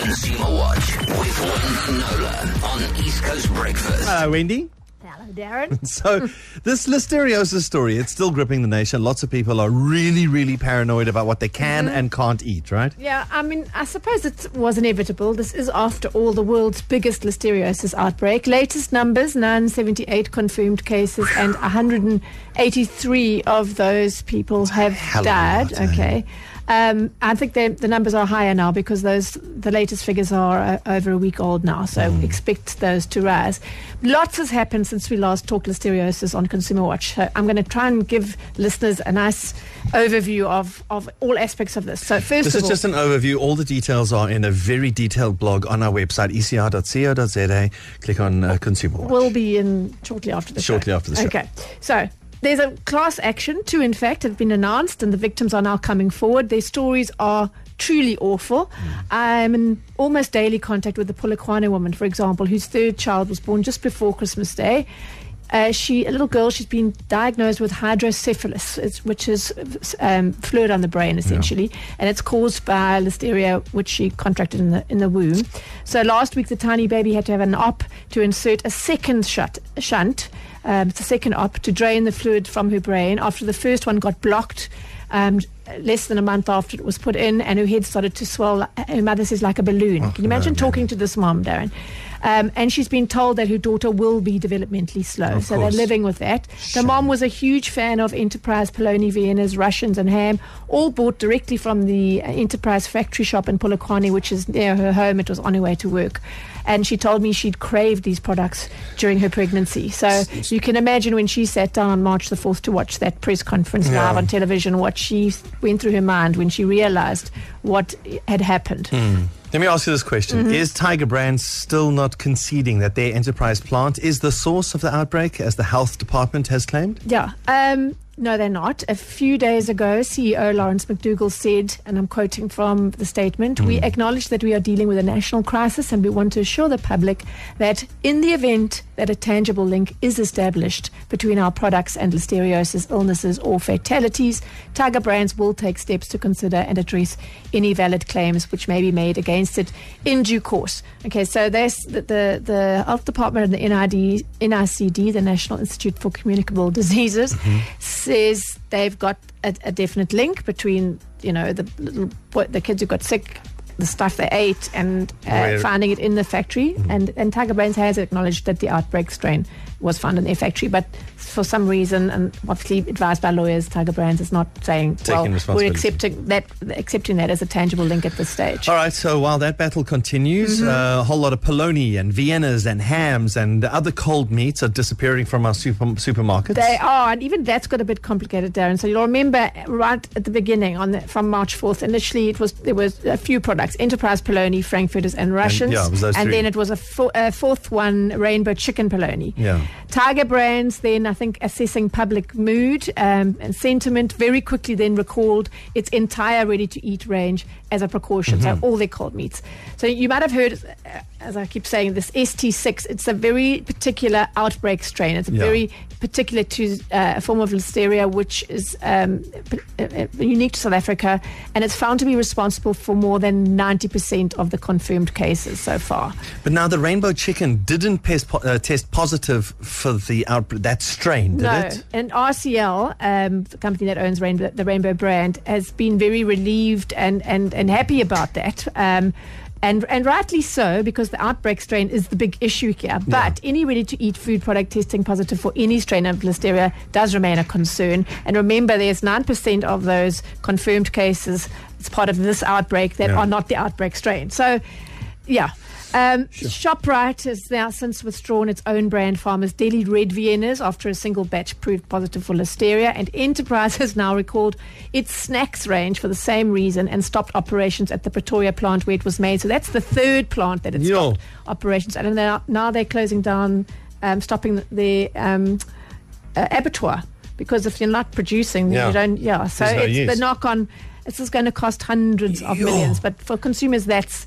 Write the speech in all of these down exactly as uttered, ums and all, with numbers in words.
Consumer Watch with Wendy Nola on East Coast Breakfast. Hello, Wendy. Hello, Darren. So, this listeriosis story, it's still gripping the nation. Lots of people are really, really paranoid about what they can mm-hmm. and can't eat, right? Yeah, I mean, I suppose it was inevitable. This is, after all, the world's biggest listeriosis outbreak. Latest numbers, nine hundred seventy-eight confirmed cases, and one hundred eighty-three of those people have died. Lot, okay. Eh? Um, I think the numbers are higher now because those the latest figures are uh, over a week old now, so mm. expect those to rise. Lots has happened since we last talked listeriosis on Consumer Watch. So I'm going to try and give listeners a nice overview of, of all aspects of this. So first this of is all, just an overview. All the details are in a very detailed blog on our website, e c r dot co dot z a. Click on uh, Consumer Watch. We'll be in shortly after the shortly show. after the show. Okay, so. There's a class action, two in fact, have been announced, and the victims are now coming forward. Their stories are truly awful. Mm. I'm in almost daily contact with the Polokwane woman, for example, whose third child was born just before Christmas Day. Uh, she, a little girl, she's been diagnosed with hydrocephalus, which is um, fluid on the brain, essentially, yeah. and it's caused by listeria, which she contracted in the in the womb. So last week, the tiny baby had to have an op to insert a second shut, shunt. Um, it's a second op to drain the fluid from her brain after the first one got blocked um, less than a month after it was put in, and her head started to swell. Her mother says like a balloon. Oh, Can you imagine no, talking no. to this mom, Darren? Um, and she's been told that her daughter will be developmentally slow. Of so course. They're living with that. Shame. The mom was a huge fan of Enterprise Polony, Viennas, Russians and ham, all bought directly from the Enterprise factory shop in Polokwane, which is near her home. It was on her way to work. And she told me she'd craved these products during her pregnancy. So you can imagine when she sat down on March the fourth to watch that press conference yeah. live on television, what she went through her mind when she realized what had happened. Mm. Let me ask you this question. Mm-hmm. Is Tiger Brands still not conceding that their Enterprise plant is the source of the outbreak, as the health department has claimed? Yeah. Um, no, they're not. A few days ago, C E O Lawrence McDougall said, and I'm quoting from the statement, mm. we acknowledge that we are dealing with a national crisis, and we want to assure the public that in the event that a tangible link is established between our products and listeriosis illnesses or fatalities, Tiger Brands will take steps to consider and address any valid claims which may be made against it in due course. Okay, so there's the, the, the Health Department and the N I D, N I C D, the National Institute for Communicable Diseases, mm-hmm. says they've got a, a definite link between, you know, the little boy, the kids who got sick, the stuff they ate, and uh, finding it in the factory. Mm-hmm. And, and Tiger Brands has acknowledged that the outbreak strain was found in their factory, but for some reason, and obviously advised by lawyers, Tiger Brands is not saying, Taking well, we're accepting that accepting that as a tangible link at this stage. All right, so while that battle continues, mm-hmm. uh, a whole lot of polony and Viennas and hams and other cold meats are disappearing from our super, supermarkets. They are, and even that's got a bit complicated, Darren. So you'll remember right at the beginning, on the, from March fourth, initially it was there was a few products, Enterprise Polony, Frankfurters and Russians, and, yeah, it was those and three. then it was a, fo- a fourth one, Rainbow Chicken Polony. Yeah. Tiger Brands then, I think, assessing public mood um, and sentiment, very quickly then recalled its entire ready-to-eat range as a precaution, mm-hmm. so all their cold meats. So you might have heard, uh, as I keep saying, this S T six, it's a very particular outbreak strain. It's a yeah. very particular to uh, a form of listeria which is um, p- uh, unique to South Africa, and it's found to be responsible for more than ninety percent of the confirmed cases so far. But now the Rainbow Chicken didn't pest, uh, test positive for the outbreak, that strain, did no. it? And R C L, um, the company that owns Rainbow, the Rainbow brand, has been very relieved and, and, and happy about that. Um, And and rightly so, because the outbreak strain is the big issue here. But yeah. any ready-to-eat food product testing positive for any strain of listeria does remain a concern. And remember, there's nine percent of those confirmed cases as part of this outbreak that yeah. are not the outbreak strain. So, yeah. Um, sure. ShopRite has now since withdrawn its own brand Farmers Deli Red Viennas after a single batch proved positive for listeria, and Enterprise has now recalled its snacks range for the same reason and stopped operations at the Pretoria plant where it was made. So that's the third plant that it Yo. stopped operations at, and now, now they're closing down, um, stopping their um, uh, abattoir, because if you're not producing, yeah. you don't. Yeah, so no it's use. the knock on. This is going to cost hundreds of Yo. millions, but for consumers, that's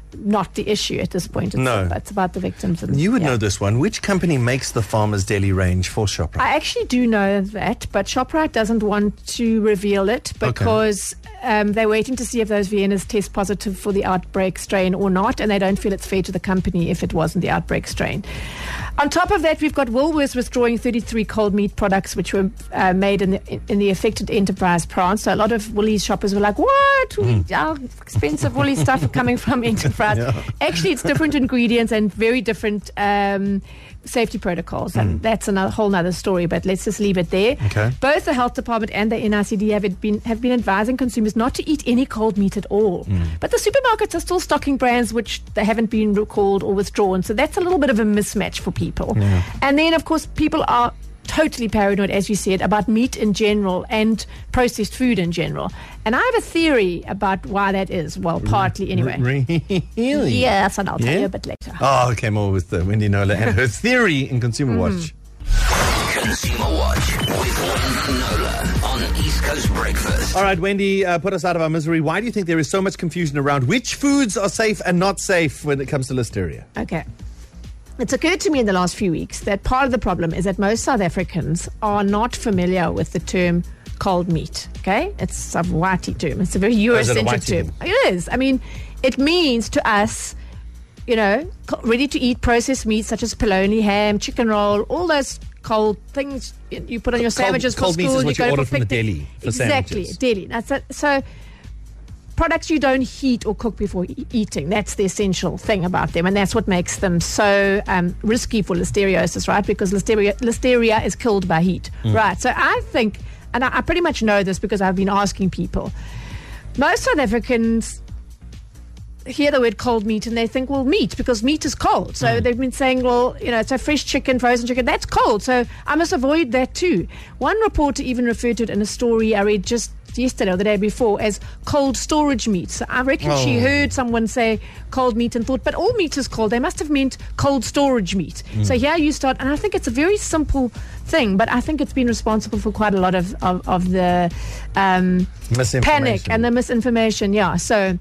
not the issue at this point. It's, No. it's about the victims. And, You would yeah. know this one. Which company makes the Farmer's Deli range for ShopRite? I actually do know that, but ShopRite doesn't want to reveal it because um, they're waiting to see if those Viennas test positive for the outbreak strain or not, and they don't feel it's fair to the company if it wasn't the outbreak strain. On top of that, we've got Woolworths withdrawing thirty-three cold meat products which were uh, made in the in the affected enterprise plants. So a lot of Woolies shoppers were like, what? Mm. Our expensive Woolies stuff coming from enterprise. Yeah. Actually, it's different ingredients and very different um, safety protocols. And Mm. that's a whole nother story, but let's just leave it there. Okay. Both the Health Department and the N I C D have it been have been advising consumers not to eat any cold meat at all. Mm. But the supermarkets are still stocking brands which they haven't been recalled or withdrawn. So that's a little bit of a mismatch for people. Yeah. And then, of course, people are totally paranoid, as you said, about meat in general and processed food in general. And I have a theory about why that is. Well, partly anyway. Really? Yes, and I'll tell Yeah? you a bit later. Oh, okay, more with uh, Wendy Nola and her theory in Consumer Mm-hmm. Watch. Consumer Watch with Wendy Nola on East Coast Breakfast. All right, Wendy, uh, put us out of our misery. Why do you think there is so much confusion around which foods are safe and not safe when it comes to listeria? Okay. It's occurred to me in the last few weeks that part of the problem is that most South Africans are not familiar with the term cold meat. Okay? It's a whitey term. It's a very is it a Eurocentric whitey term. thing? It is. I mean, it means to us, you know, co- ready to eat processed meats such as polony, ham, chicken roll, all those cold things you put on your Cold- sandwiches cold for meat is school. what you you go order for from the picnic. deli for Exactly, sandwiches. deli. That's it. So products you don't heat or cook before e- eating. That's the essential thing about them, and that's what makes them so um, risky for listeriosis, right? Because listeria, listeria is killed by heat, right? So I think, and I, I pretty much know this because I've been asking people, most South Africans hear the word cold meat and they think, well, meat, because meat is cold. So Mm. they've been saying, well, you know, so fresh chicken, frozen chicken, that's cold. So I must avoid that too. One reporter even referred to it in a story I read just yesterday or the day before as cold storage meat. So I reckon she Oh. heard someone say cold meat and thought, but all meat is cold. They must have meant cold storage meat. So here you start, and I think it's a very simple thing, but I think it's been responsible for quite a lot of, of, of the um, Misinformation. panic and the misinformation. Yeah. So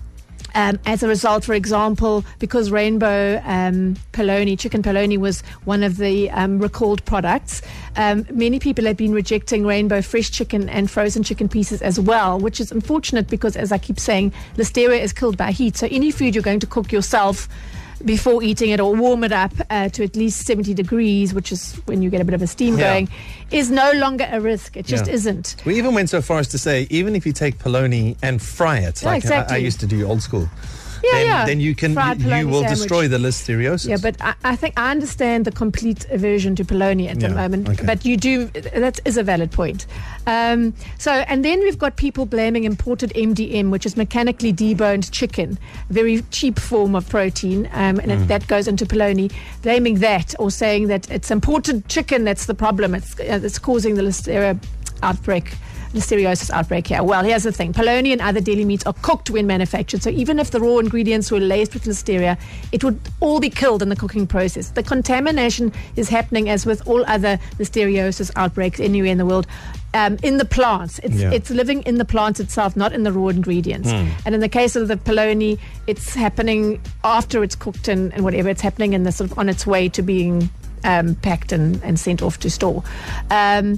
Um, as a result, for example, because rainbow um, polony, chicken polony was one of the um, recalled products, um, many people have been rejecting rainbow fresh chicken and frozen chicken pieces as well, which is unfortunate because, as I keep saying, listeria is killed by heat. So any food you're going to cook yourself before eating it or warm it up uh, to at least seventy degrees, which is when you get a bit of a steam Yeah. going, is no longer a risk. It just Yeah. isn't. We even went so far as to say, even if you take polony and fry it, Yeah, like I, I exactly. used to do old school, Yeah, then, yeah. then you can Fried you, you polony will sandwich. destroy the listeriosis. Yeah, but I, I think I understand the complete aversion to polony at Yeah, the moment. okay. But you do, that is a valid point. Um, so, and then we've got people blaming imported M D M, which is mechanically deboned chicken, a very cheap form of protein, um, and Mm. it, that goes into polony, blaming that or saying that it's imported chicken that's the problem. It's, uh, it's causing the listeria outbreak. Listeriosis outbreak here. Well, here's the thing. Polony and other deli meats are cooked when manufactured. So even if the raw ingredients were laced with listeria, it would all be killed in the cooking process. The contamination is happening, as with all other listeriosis outbreaks anywhere in the world, um, in the plants. It's, Yeah. it's living in the plants itself, not in the raw ingredients. And in the case of the polony, it's happening after it's cooked and, and whatever. It's happening in the sort of on its way to being um, packed and, and sent off to store. Um,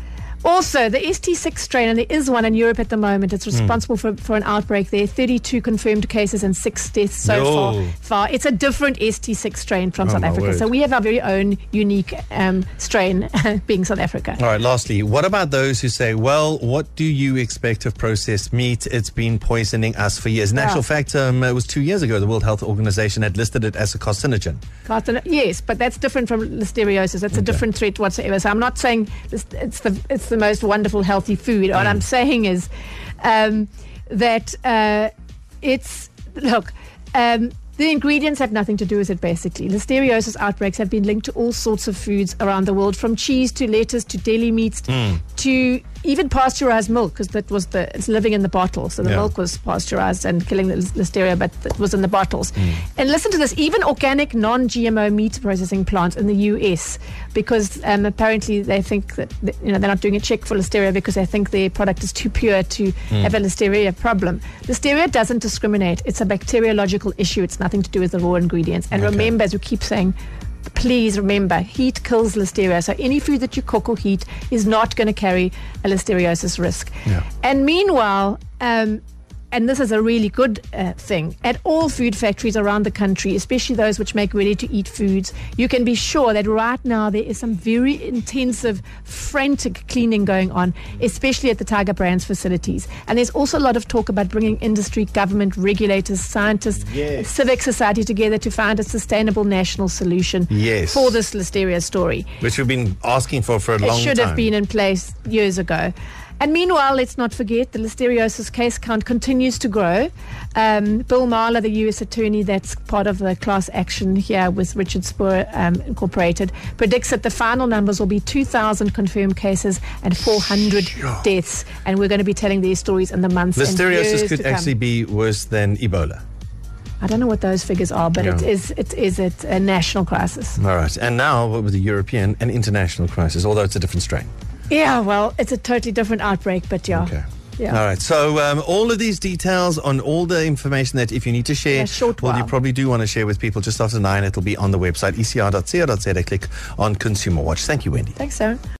Also, the S T six strain, and there is one in Europe at the moment, it's responsible for, for an outbreak there. thirty-two confirmed cases and six deaths so No. far, far. It's a different S T six strain from Oh, South my Africa. word. So we have our very own unique um, strain being South Africa. All right, lastly, what about those who say, well, what do you expect of processed meat? It's been poisoning us for years. In Yeah. actual fact, um, it was two years ago the World Health Organization had listed it as a carcinogen. Carcino- yes, but that's different from listeriosis. That's a different threat whatsoever. So I'm not saying this, it's the it's the most wonderful healthy food. What I'm saying is um, that uh, it's look. Um, The ingredients have nothing to do with it, basically. Listeriosis outbreaks have been linked to all sorts of foods around the world, from cheese to lettuce to deli meats to even pasteurized milk, because that was the it's living in the bottle, so the Yeah. milk was pasteurized and killing the listeria, but it was in the bottles. And listen to this: even organic, non-G M O meat processing plants in the U S, because um, apparently they think that th- you know they're not doing a check for listeria because they think their product is too pure to have a listeria problem. Listeria doesn't discriminate; it's a bacteriological issue. It's nothing to do with the raw ingredients. And Okay. remember, as we keep saying, please remember, heat kills listeria. So any food that you cook or heat is not going to carry a listeriosis risk. Yeah. And meanwhile, um, and this is a really good uh, thing, at all food factories around the country, especially those which make ready-to-eat foods, you can be sure that right now there is some very intensive, frantic cleaning going on, especially at the Tiger Brands facilities. And there's also a lot of talk about bringing industry, government, regulators, scientists, Yes. civic society together to find a sustainable national solution Yes. for this listeria story. Which we've been asking for for a It long should time. have been in place years ago. And meanwhile, let's not forget, the listeriosis case count continues to grow. Um, Bill Maher, the U S attorney that's part of the class action here with Richard Spoor um, Incorporated, predicts that the final numbers will be two thousand confirmed cases and four hundred deaths. And we're going to be telling these stories in the months and years Listeriosis to could come. actually be worse than Ebola. I don't know what those figures are, but Yeah. it is it is it a national crisis. All right. And now with the European and international crisis, although it's a different strain. Yeah, well, it's a totally different outbreak, but yeah. Okay. Yeah. All right. So um, all of these details on all the information that if you need to share, A short well, you while. probably do want to share with people just after nine, it'll be on the website, e c r dot co dot z a. Click on Consumer Watch. Thank you, Wendy. Thanks, Sarah.